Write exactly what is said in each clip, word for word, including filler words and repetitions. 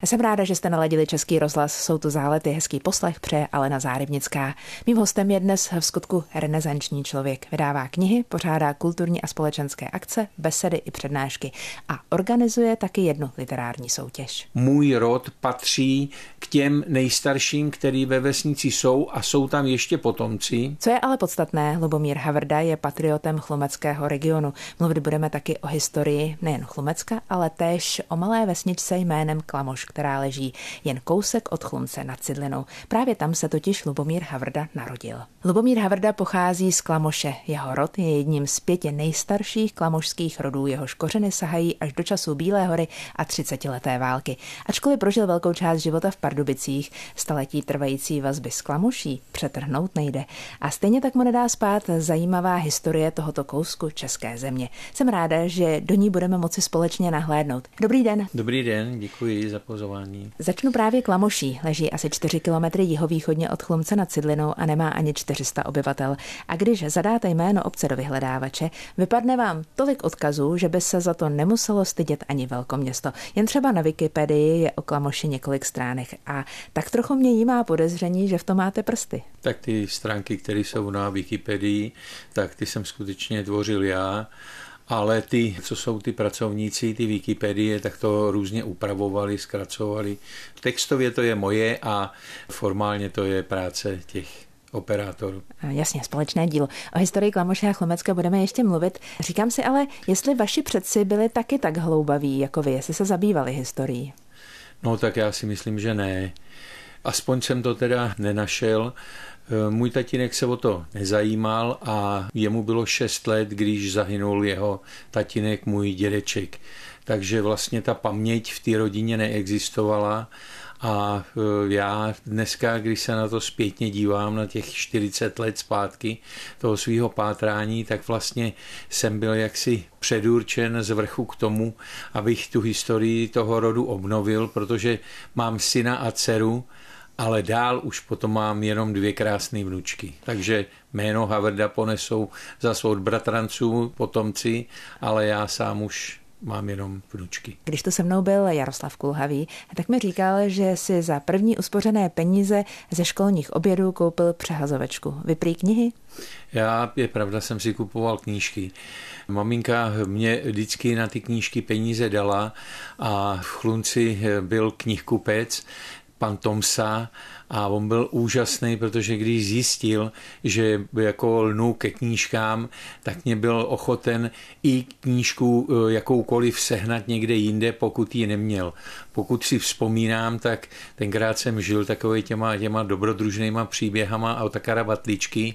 Jsem ráda, že jste naladili Český rozhlas. Jsou tu Zálety, hezký poslech přeje Alena Zárybnická. Mým hostem je dnes v skutku renesanční člověk. Vydává knihy, pořádá kulturní a společenské akce, besedy i přednášky a organizuje taky jednu literární soutěž. Můj rod patří k těm nejstarším, který ve vesnici jsou a jsou tam ještě potomci. Co je ale podstatné, Lubomír Havrda je patriotem chlumeckého regionu. Mluvit budeme taky o historii nejen Chlumecka, ale též o malé vesničce jménem Klamoš, která leží jen kousek od Chlumce nad Cidlinou. Právě tam se totiž Lubomír Havrda narodil. Lubomír Havrda pochází z Klamoše. Jeho rod je jedním z pěti nejstarších klamošských rodů, jehož kořeny sahají až do časů Bílé hory a třicetileté války. Ačkoliv prožil velkou část života v Pardubicích, staletí trvající vazby s Klamoší přetrhnout nejde. A stejně tak mu nedá spát zajímavá historie tohoto kousku české země. Jsem ráda, že do ní budeme moci společně nahlédnout. Dobrý den. Dobrý den, děkuji za pozvání. Začnu právě Klamoší. Leží asi čtyři kilometry jihovýchodně od Chlumce nad Cidlinou a nemá ani čtyři sta obyvatel. A když zadáte jméno obce do vyhledávače, vypadne vám tolik odkazů, že by se za to nemuselo stydět ani velkoměsto. Jen třeba na Wikipedii je o Klamoši několik stránek a tak trochu mě jímá podezření, že v tom máte prsty. Tak ty stránky, které jsou na Wikipedii, tak ty jsem skutečně tvořil já. Ale ty, co jsou ty pracovníci, ty Wikipedie, tak to různě upravovali, zkracovali. Textově to je moje a formálně to je práce těch operátorů. Jasně, společné dílo. O historii Klamoše a Chlumecka budeme ještě mluvit. Říkám si ale, jestli vaši předci byli taky tak hloubaví jako vy, jestli se zabývali historií. No tak já si myslím, že ne. Aspoň jsem to teda nenašel. Můj tatínek se o to nezajímal a jemu bylo šest let, když zahynul jeho tatínek, můj dědeček. Takže vlastně ta paměť v té rodině neexistovala a já dneska, když se na to zpětně dívám, na těch čtyřicet let zpátky toho svého pátrání, tak vlastně jsem byl jaksi předurčen z vrchu k tomu, abych tu historii toho rodu obnovil, protože mám syna a dceru, ale dál už potom mám jenom dvě krásné vnučky. Takže jméno Havrda ponesou zase od bratranců, potomci, ale já sám už mám jenom vnučky. Když to se mnou byl Jaroslav Kulhavý, tak mi říkal, že si za první uspořené peníze ze školních obědů koupil přehazovečku. Vy prý knihy? Já, je pravda, jsem si kupoval knížky. Maminka mě vždycky na ty knížky peníze dala a v Chlumci byl knihkupec, pan Tomsa, a on byl úžasný, protože když zjistil, že jako lnu ke knížkám, tak mě byl ochoten i knížku jakoukoliv sehnat někde jinde, pokud ji neměl. Pokud si vzpomínám, tak tenkrát jsem žil takový těma, těma dobrodružnýma příběhama a Otakara Batličky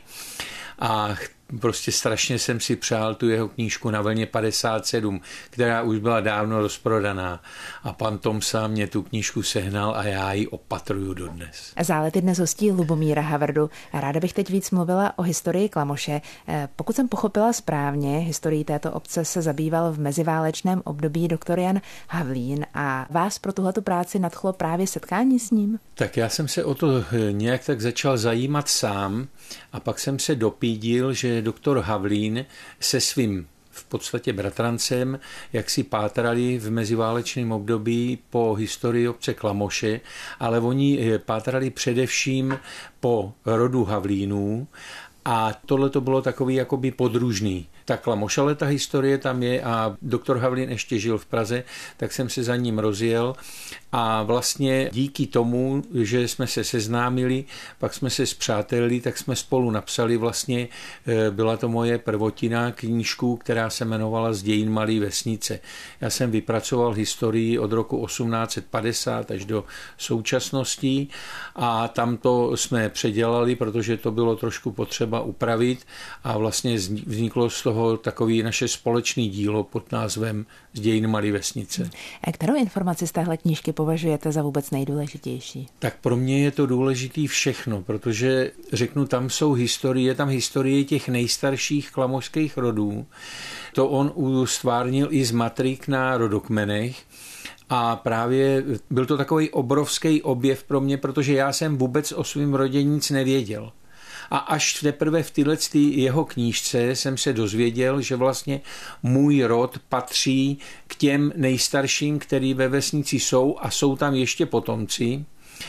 a prostě strašně jsem si přál tu jeho knížku Na vlně padesát sedm, která už byla dávno rozprodaná. A pan Tomsa mě tu knížku sehnal a já ji opatruju dodnes. Zálety dnes hostí Lubomíra Havrdu. Ráda bych teď víc mluvila o historii Klamoše. Pokud jsem pochopila správně, historií této obce se zabýval v meziválečném období doktor Jan Havlín a vás pro tuhletu práci nadchlo právě setkání s ním? Tak já jsem se o to nějak tak začal zajímat sám a pak jsem se dopídil, že doktor Havlín se svým v podstatě bratrancem, jak si pátrali v meziválečném období po historii obce Klamoše, ale oni pátrali především po rodu Havlínů a tohle to bylo takový jakoby podružný. Ta Klamoš, ale ta historie tam je a doktor Havlín ještě žil v Praze, tak jsem se za ním rozjel a vlastně díky tomu, že jsme se seznámili, pak jsme se spřátelili, tak jsme spolu napsali vlastně, byla to moje prvotina knížku, která se jmenovala Z dějin malé vesnice. Já jsem vypracoval historii od roku osmnáct set padesát až do současnosti a tam to jsme předělali, protože to bylo trošku potřeba upravit a vlastně vzniklo z toho takový naše společné dílo pod názvem Z dějin malé vesnice. A kterou informaci z téhle knížky považujete za vůbec nejdůležitější? Tak pro mě je to důležitý všechno, protože řeknu, tam jsou historie, je tam historie těch nejstarších klamošských rodů. To on ustvárnil i z matrik na rodokmenech. A právě byl to takový obrovský objev pro mě, protože já jsem vůbec o svém rodě nic nevěděl. A až teprve v téhle jeho knížce jsem se dozvěděl, že vlastně můj rod patří k těm nejstarším, který ve vesnici jsou a jsou tam ještě potomci.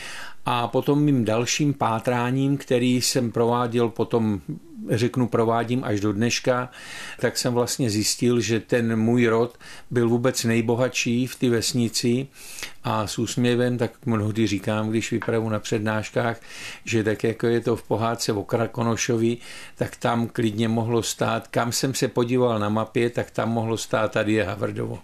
A potom mým dalším pátráním, který jsem prováděl potom, řeknu provádím až do dneška, tak jsem vlastně zjistil, že ten můj rod byl vůbec nejbohatší v té vesnici a s úsměvem tak mnohdy říkám, když vypravu na přednáškách, že tak jako je to v pohádce o Krakonošovi, tak tam klidně mohlo stát, kam jsem se podíval na mapě, tak tam mohlo stát tady je Havrdovo.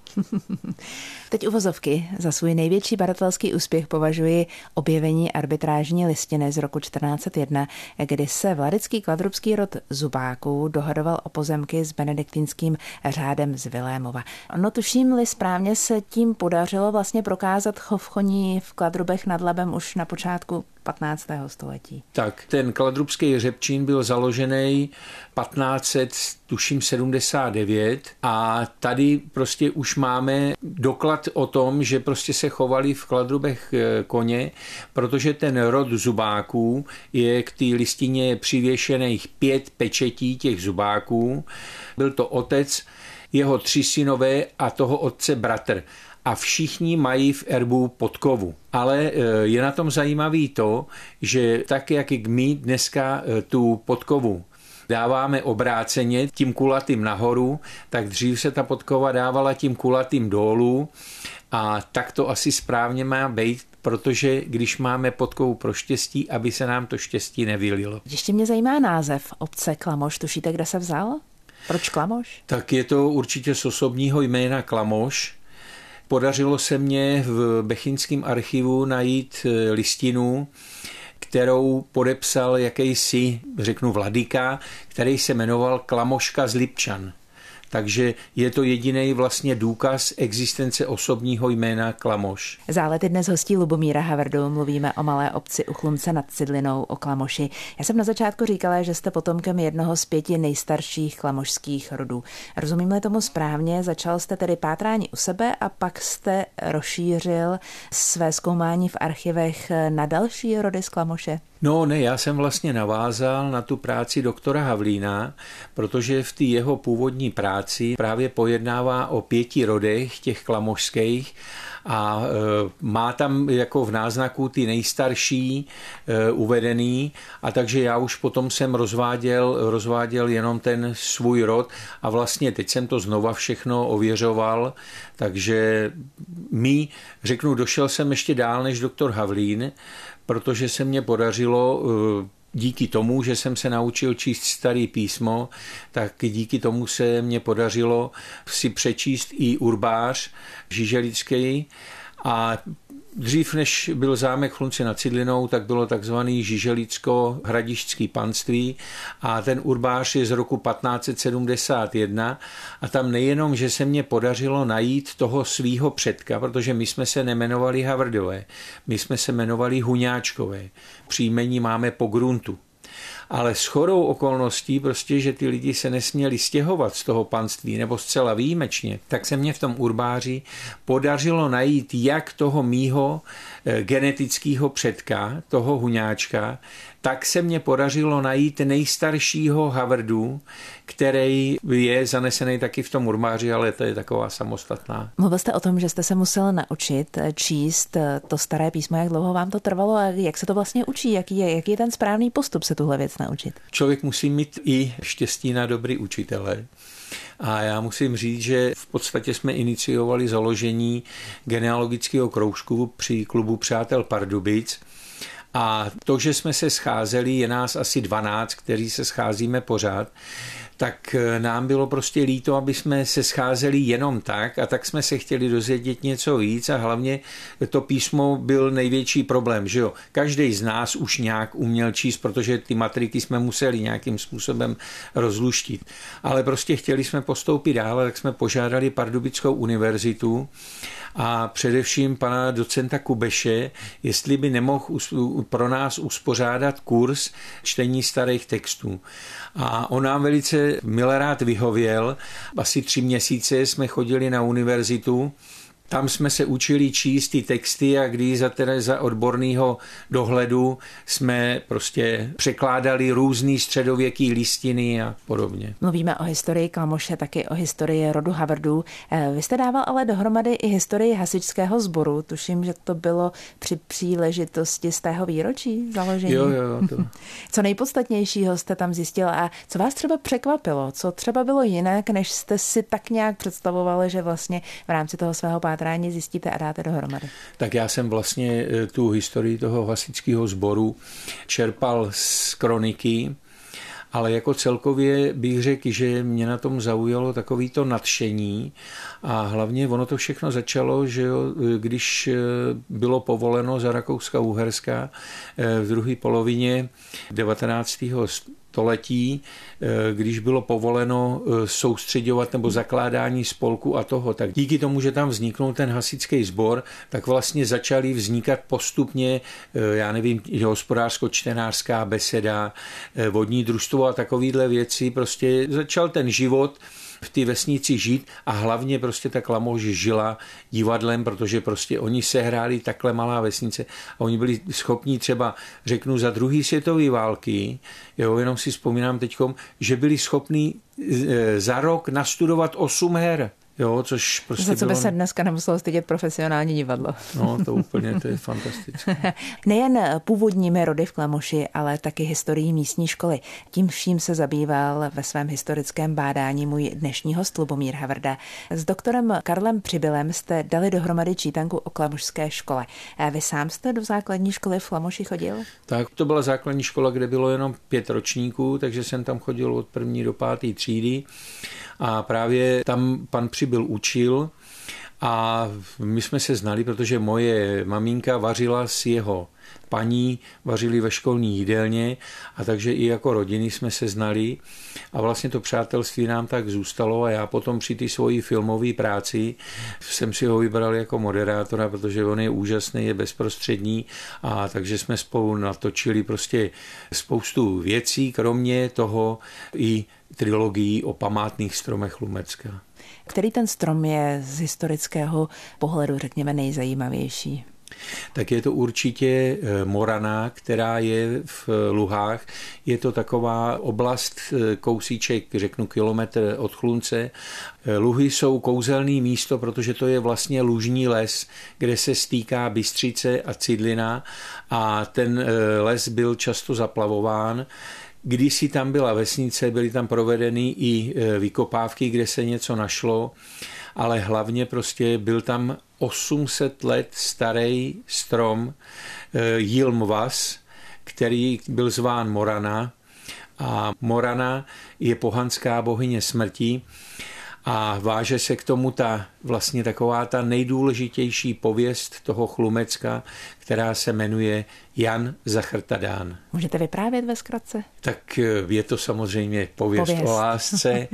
Teď uvozovky. Za svůj největší badatelský úspěch považuji objevení arbitrážní listiny z roku čtrnáct set jedna, kdy se vladický kladrubský rod Zubáků dohadoval o pozemky s benediktínským řádem z Vilémova. No tuším-li správně, se tím podařilo vlastně prokázat chov koní v Kladrubech nad Labem už na počátku patnáctého století. Tak, ten kladrubský hřebčín byl založený patnáct set, tuším sedmdesát devět a tady prostě už máme doklad o tom, že prostě se chovali v Kladrubech koně, protože ten rod Zubáků je k té listině přivěšených pět pečetí těch Zubáků. Byl to otec, jeho tři synové a toho otce bratr. A všichni mají v erbu podkovu. Ale je na tom zajímavý to, že tak, jak my dneska tu podkovu dáváme obráceně tím kulatým nahoru, tak dřív se ta podkova dávala tím kulatým dolů a tak to asi správně má být, protože když máme podkovu pro štěstí, aby se nám to štěstí nevylilo. Ještě mě zajímá název obce Klamoš. Tušíte, kde se vzal? Proč Klamoš? Tak je to určitě z osobního jména Klamoš. Podařilo se mně v Bechyňském archivu najít listinu, kterou podepsal jakýsi, řeknu vladyka, který se jmenoval Klamoška z Lipčan. Takže je to jediný vlastně důkaz existence osobního jména Klamoš. Zálety dnes hostí Lubomíra Havrdu. Mluvíme o malé obci u Chlumce nad Cidlinou, o Klamoši. Já jsem na začátku říkala, že jste potomkem jednoho z pěti nejstarších klamošských rodů. Rozumím-li tomu správně, začal jste tedy pátrání u sebe a pak jste rozšířil své zkoumání v archivech na další rody z Klamoše? No ne, já jsem vlastně navázal na tu práci doktora Havlína, protože v té jeho původní práci právě pojednává o pěti rodech těch klamošských a e, má tam jako v náznaku ty nejstarší e, uvedený a takže já už potom jsem rozváděl, rozváděl jenom ten svůj rod a vlastně teď jsem to znova všechno ověřoval, takže mi, řeknu, došel jsem ještě dál než doktor Havlín, protože se mně podařilo díky tomu, že jsem se naučil číst starý písmo, tak díky tomu se mně podařilo si přečíst i urbář žiželický a dřív, než byl zámek Chlumce nad Cidlinou, tak bylo takzvaný žiželicko-hradišťský panství a ten urbář je z roku patnáct set sedmdesát jedna a tam nejenom, že se mně podařilo najít toho svýho předka, protože my jsme se nemenovali Havrdové, my jsme se jmenovali Huňáčkové. Příjmení máme po gruntu. Ale shodou okolností prostě, že ty lidi se nesměli stěhovat z toho panství nebo zcela výjimečně, tak se mně v tom urbáři podařilo najít jak toho mýho genetického předka, toho Huňáčka, tak se mně podařilo najít nejstaršího Havrdu, který je zanesený taky v tom urbáři, ale to je taková samostatná. Mluvil jste o tom, že jste se musel naučit číst to staré písmo, jak dlouho vám to trvalo a jak se to vlastně učí, jaký je, jaký je ten správný postup se tuhle věc naučit? Člověk musí mít i štěstí na dobrý učitele. A já musím říct, že v podstatě jsme iniciovali založení genealogického kroužku při klubu Přátel Pardubic. A to, že jsme se scházeli, je nás asi dvanáct, kteří se scházíme pořád, tak nám bylo prostě líto, aby jsme se scházeli jenom tak a tak jsme se chtěli dozvědět něco víc a hlavně to písmo byl největší problém, že jo. Každý z nás už nějak uměl číst, protože ty matriky jsme museli nějakým způsobem rozluštit. Ale prostě chtěli jsme postoupit dál, tak jsme požádali Pardubickou univerzitu a především pana docenta Kubeše, jestli by nemohl pro nás uspořádat kurz čtení starých textů. A on nám velice milerád vyhověl. Asi tři měsíce jsme chodili na univerzitu Tam jsme se učili číst ty texty a když za, teda za odborného dohledu jsme prostě překládali různý středověký listiny a podobně. Mluvíme o historii Klamoše, taky o historii rodu Havrdů. Vy jste dával ale dohromady i historii hasičského sboru. Tuším, že to bylo při příležitosti z tého výročí založení. Jo, jo. To. Co nejpodstatnějšího jste tam zjistil a co vás třeba překvapilo? Co třeba bylo jinak, než jste si tak nějak představovali, že vlastně v rámci toho svého pátrání zjistíte a dáte dohromady? Tak já jsem vlastně tu historii toho hasičského sboru čerpal z kroniky, ale jako celkově bych řekl, že mě na tom zaujalo takový to nadšení a hlavně ono to všechno začalo, že jo, když bylo povoleno za Rakouska-Uherska v druhé polovině devatenáctého století, když bylo povoleno soustředovat nebo zakládání spolku a toho, tak díky tomu, že tam vzniknul ten hasičský sbor, tak vlastně začaly vznikat postupně, já nevím, hospodářsko-čtenářská beseda, vodní družstvo a takovýhle věci, prostě začal ten život v té vesnici žít a hlavně prostě ta Klamoš žila divadlem, protože prostě oni sehráli takhle malá vesnice a oni byli schopní třeba, řeknu, za druhé světové války, jo, jenom si vzpomínám teďkom, že byli schopní za rok nastudovat osm her. Jo, což prostě za co by bylo... se dneska nemuselo stydět profesionální divadlo. No, to úplně, to je fantastické. Nejen původními rody v Klamoši, ale taky historií místní školy. Tím vším se zabýval ve svém historickém bádání můj dnešní host Lubomír Havrda. S doktorem Karlem Přibylem jste dali dohromady čítanku o klamošské škole. Vy sám jste do základní školy v Klamoši chodil? Tak, to byla základní škola, kde bylo jenom pět ročníků, takže jsem tam chodil od první do páté třídy. A právě tam pan Přibyl učil a my jsme se znali, protože moje maminka vařila s jeho paní, vařili ve školní jídelně a takže i jako rodiny jsme se znali a vlastně to přátelství nám tak zůstalo a já potom při té svojí filmové práci jsem si ho vybral jako moderátora, protože on je úžasný, je bezprostřední a takže jsme spolu natočili prostě spoustu věcí, kromě toho i trilogii o památných stromech Chlumecka. Který ten strom je z historického pohledu, řekněme, nejzajímavější? Tak je to určitě Morana, která je v Luhách. Je to taková oblast, kousíček, řeknu kilometr od Chlumce. Luhy jsou kouzelný místo, protože to je vlastně lužní les, kde se stýká Bystřice a Cidlina a ten les byl často zaplavován. Kdysi tam byla vesnice, byly tam provedeny i vykopávky, kde se něco našlo, ale hlavně prostě byl tam osm set let starý strom Jilmvas, který byl zván Morana. A Morana je pohanská bohyně smrti a váže se k tomu ta vlastně taková ta nejdůležitější pověst toho Chlumecka, která se jmenuje Jan Zachrtadán. Můžete vyprávět ve zkratce? Tak je to samozřejmě pověst, pověst. o lásce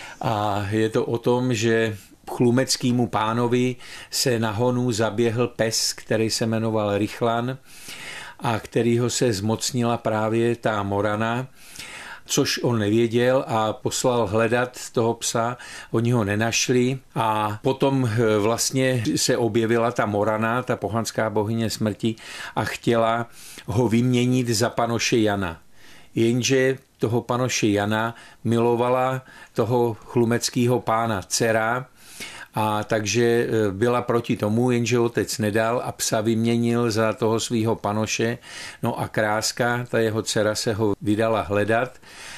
a je to o tom, že chlumeckýmu pánovi se na honu zaběhl pes, který se jmenoval Rychlan a kterýho se zmocnila právě ta Morana, což on nevěděl a poslal hledat toho psa, oni ho nenašli a potom vlastně se objevila ta Morana, ta pohanská bohyně smrti a chtěla ho vyměnit za panoše Jana. Jenže toho panoše Jana milovala toho chlumeckého pána dcera, a takže byla proti tomu, jenže otec nedal a psa vyměnil za toho svého panoše. No a Kráska, ta jeho dcera, se ho vydala hledat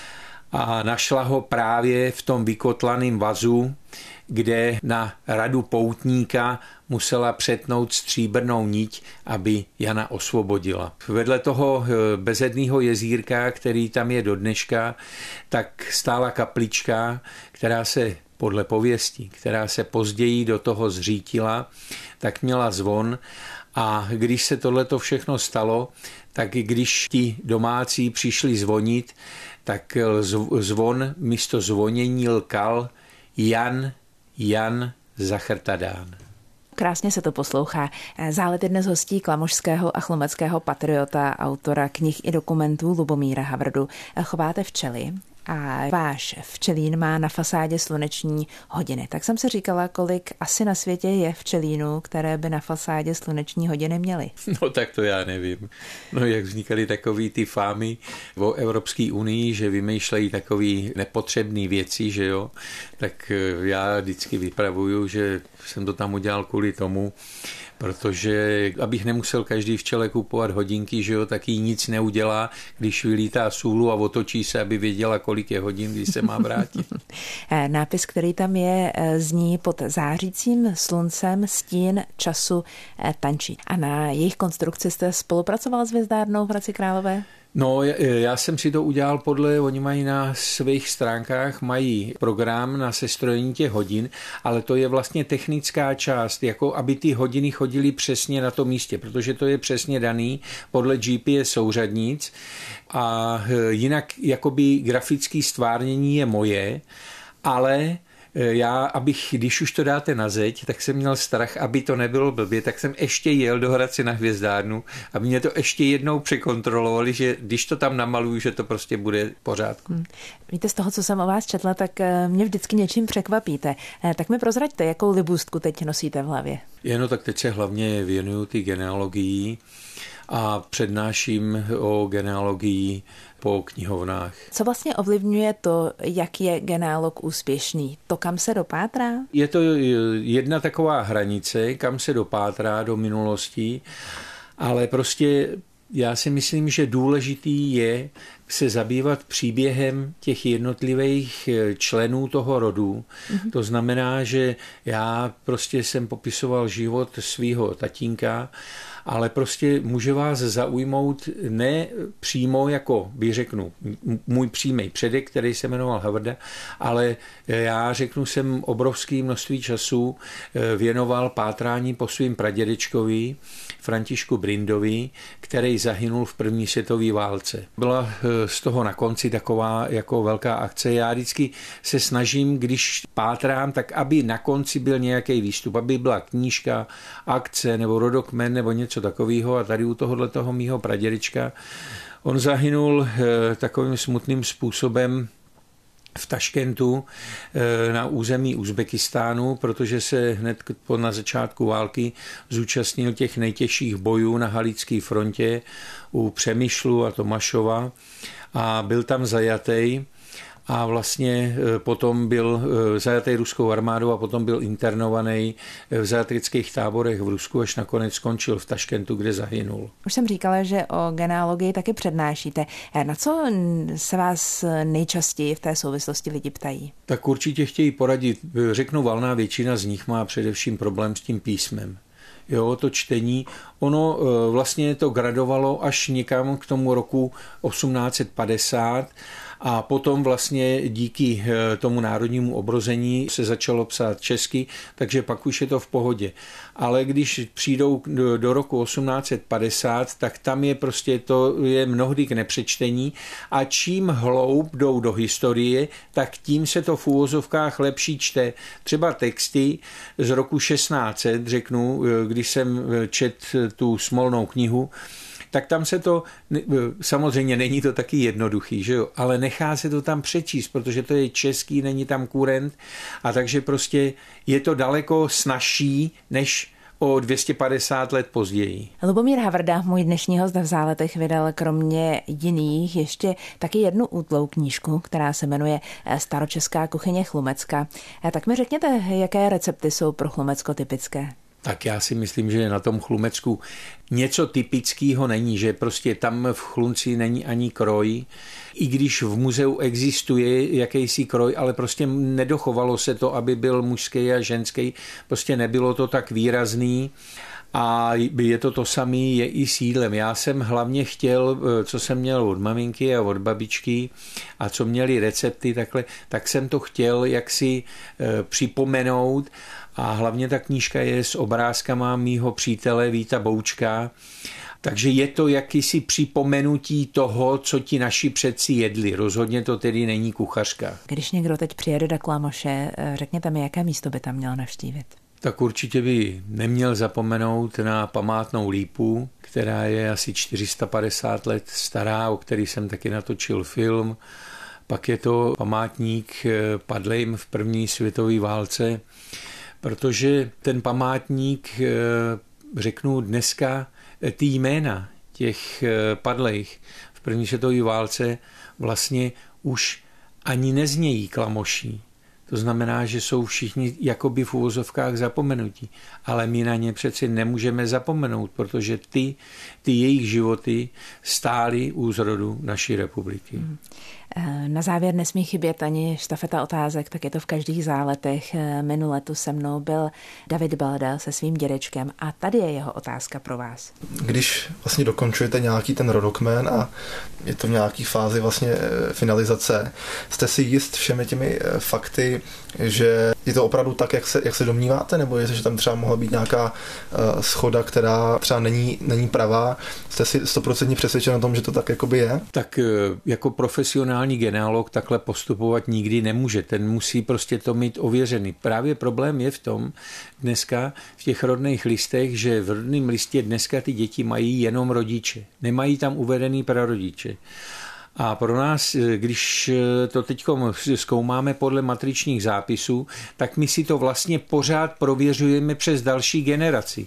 a našla ho právě v tom vykotlaném vazu, kde na radu poutníka musela přetnout stříbrnou niť, aby Jana osvobodila. Vedle toho bezedného jezírka, který tam je do dneška, tak stála kaplička, která se podle pověsti, která se později do toho zřítila, tak měla zvon a když se tohleto všechno stalo, tak když ti domácí přišli zvonit, tak zvon místo zvonění lkal Jan, Jan Zachrtadán. Krásně se to poslouchá. Zálet je dnes hostí klamošského a chlumeckého patriota, autora knih i dokumentů Lubomíra Havrdu. Chováte včely A váš včelín má na fasádě sluneční hodiny. Tak jsem si říkala, kolik asi na světě je včelínů, které by na fasádě sluneční hodiny měly. No tak to já nevím. No jak vznikaly takový ty fámy o Evropské unii, že vymýšlejí takový nepotřebný věci, že jo, tak já vždycky vypravuju, že jsem to tam udělal kvůli tomu, protože abych nemusel každý včele kupovat hodinky, že jo, tak jí nic neudělá, když vylítá sůlu a otočí se, aby věděla, kolik je hodin, když se má vrátit. Nápis, který tam je, zní: pod zářícím sluncem stín času tančí. A na jejich konstrukci jste spolupracoval s hvězdárnou v Hradci Králové? No, já jsem si to udělal podle, oni mají na svých stránkách, mají program na sestrojení těch hodin, ale to je vlastně technická část, jako aby ty hodiny chodily přesně na tom místě, protože to je přesně daný podle G P S souřadnic a jinak jakoby grafické stvárnění je moje, ale já, abych, když už to dáte na zeď, tak jsem měl strach, aby to nebylo blbě, tak jsem ještě jel do Hradce na hvězdárnu, aby mě to ještě jednou překontrolovali, že když to tam namaluju, že to prostě bude v pořádku. Hmm. Víte, z toho, co jsem o vás četla, tak mě vždycky něčím překvapíte. Tak mi prozraďte, jakou libůstku teď nosíte v hlavě. Jen tak teď se hlavně věnuju ty genealogii a přednáším o genealogii po knihovnách. Co vlastně ovlivňuje to, jak je genealog úspěšný? To, kam se dopátrá? Je to jedna taková hranice, kam se dopátrá do minulosti, ale prostě já si myslím, že důležitý je se zabývat příběhem těch jednotlivých členů toho rodu. Mm-hmm. To znamená, že já prostě jsem popisoval život svého tatínka, ale prostě může vás zaujmout ne přímo jako, bych řeknu, můj přímý předek, který se jmenoval Havrda, ale já řeknu, jsem obrovské množství času věnoval pátrání po svým pradědečkovi, Františku Brindovi, který zahynul v první světové válce. Byla z toho na konci taková jako velká akce. Já vždycky se snažím, když pátrám, tak aby na konci byl nějaký výstup, aby byla knížka, akce nebo rodokmen nebo něco takového. A tady u tohohle toho mýho pradědečka on zahynul takovým smutným způsobem v Taškentu na území Uzbekistánu, protože se hned na začátku války zúčastnil těch nejtěžších bojů na Halické frontě u Přemyšlu a Tomašova a byl tam zajatý a vlastně potom byl zajatý ruskou armádou a potom byl internovaný v zajateckých táborech v Rusku, až nakonec skončil v Taškentu, kde zahynul. Už jsem říkala, že o genealogii taky přednášíte. Na co se vás nejčastěji v té souvislosti lidi ptají? Tak určitě chtějí poradit. Řeknu, valná většina z nich má především problém s tím písmem. Jo, to čtení, ono vlastně to gradovalo až někam k tomu roku osmnáct set padesát a potom vlastně díky tomu národnímu obrození se začalo psát česky, takže pak už je to v pohodě. Ale když přijdou do roku osmnáct set padesát, tak tam je prostě to je mnohdy k nepřečtení a čím hloub jdou do historie, tak tím se to v úvozovkách lepší čte. Třeba texty z roku šestnáct set, řeknu, když jsem čet tu Smolnou knihu, tak tam se to, samozřejmě není to taky jednoduchý, že jo, ale nechá se to tam přečíst, protože to je český, není tam kurent a takže prostě je to daleko snazší, než o dvě stě padesát let později. Lubomír Havrda, můj dnešní host v Záletech, vydal kromě jiných ještě taky jednu útlou knížku, která se jmenuje Staročeská kuchyně Chlumecka. Tak mi řekněte, jaké recepty jsou pro Chlumecko typické? Tak já si myslím, že na tom Chlumecku něco typického není, že prostě tam v Chlumci není ani kroj, i když v muzeu existuje jakýsi kroj, ale prostě nedochovalo se to, aby byl mužský a ženský, prostě nebylo to tak výrazný. A je to to samé, je i s jídlem. Já jsem hlavně chtěl, co jsem měl od maminky a od babičky a co měli recepty takhle, tak jsem to chtěl jaksi připomenout. A hlavně ta knížka je s obrázkama mýho přítele Víta Boučka. Takže je to jakýsi připomenutí toho, co ti naši předci jedli. Rozhodně to tedy není kuchařka. Když někdo teď přijede do Klamoše, řekněte mi, jaké místo by tam měl navštívit? Tak určitě by neměl zapomenout na památnou lípu, která je asi čtyři sta padesát let stará, o který jsem taky natočil film. pak je to památník padlým v první světové válce, protože ten památník, řeknu dneska, ty jména těch padlých v první světové válce vlastně už ani neznějí klamoší. To znamená, že jsou všichni jakoby v uvozovkách zapomenutí. Ale my na ně přeci nemůžeme zapomenout, protože ty, ty jejich životy stály u zrodu naší republiky. Hmm. Na závěr nesmí chybět ani štafeta otázek, tak je to v každých záletech. Minule tu se mnou byl David Balda se svým dědečkem a tady je jeho otázka pro vás. Když vlastně dokončujete nějaký ten rodokmen a je to v nějaký fázi vlastně finalizace, jste si jist všemi těmi fakty, že je to opravdu tak, jak se, jak se domníváte, nebo je, že tam třeba mohla být nějaká uh, schoda, která třeba není, není pravá? Jste si stoprocentně přesvědčen o tom, že to tak jakoby je? Tak jako profesionální genealog takhle postupovat nikdy nemůže. Ten musí prostě to mít ověřený. Právě problém je v tom dneska v těch rodných listech, že v rodném listě dneska ty děti mají jenom rodiče. Nemají tam uvedený prarodiče. A pro nás, když to teď zkoumáme podle matričních zápisů, tak my si to vlastně pořád prověřujeme přes další generaci.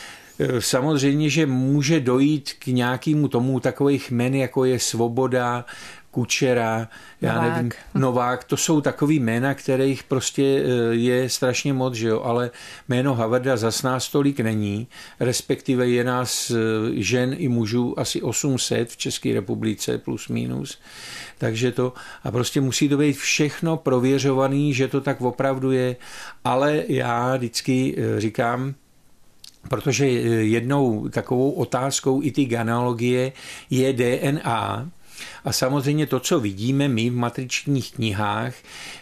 Samozřejmě, že může dojít k nějakému tomu takových jmen, jako je Svoboda, Kučera, já Novák. nevím, Novák, to jsou takový jména, kterých prostě je strašně moc, že jo, ale jméno Havrda zas nás tolik není, respektive je nás žen i mužů asi osm set v České republice plus minus, takže to, a prostě musí to být všechno prověřovaný, že to tak opravdu je, ale já vždycky říkám, protože jednou takovou otázkou i ty genealogie je D N A, a samozřejmě to, co vidíme my v matričních knihách,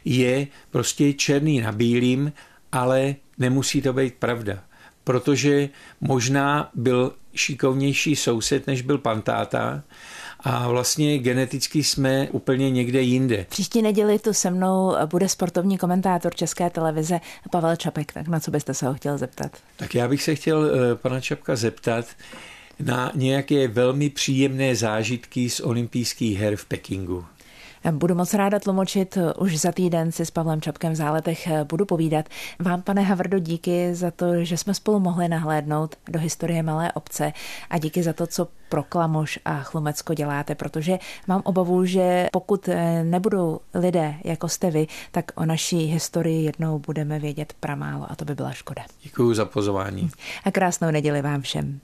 je prostě černý na bílým, ale nemusí to být pravda. Protože možná byl šikovnější soused, než byl pan táta, a vlastně geneticky jsme úplně někde jinde. Příští neděli tu se mnou bude sportovní komentátor České televize Pavel Čapek, tak na co byste se ho chtěl zeptat? Tak já bych se chtěl pana Čapka zeptat na nějaké velmi příjemné zážitky z olympijských her v Pekingu. Budu moc ráda tlumočit, už za týden si s Pavlem Čapkem v záletech budu povídat. Vám, pane Havrdo, díky za to, že jsme spolu mohli nahlédnout do historie malé obce a díky za to, co pro Klamoš a Chlumecko děláte, protože mám obavu, že pokud nebudou lidé, jako jste vy, tak o naší historii jednou budeme vědět pramálo a to by byla škoda. Děkuji za pozvání. A krásnou neděli vám všem.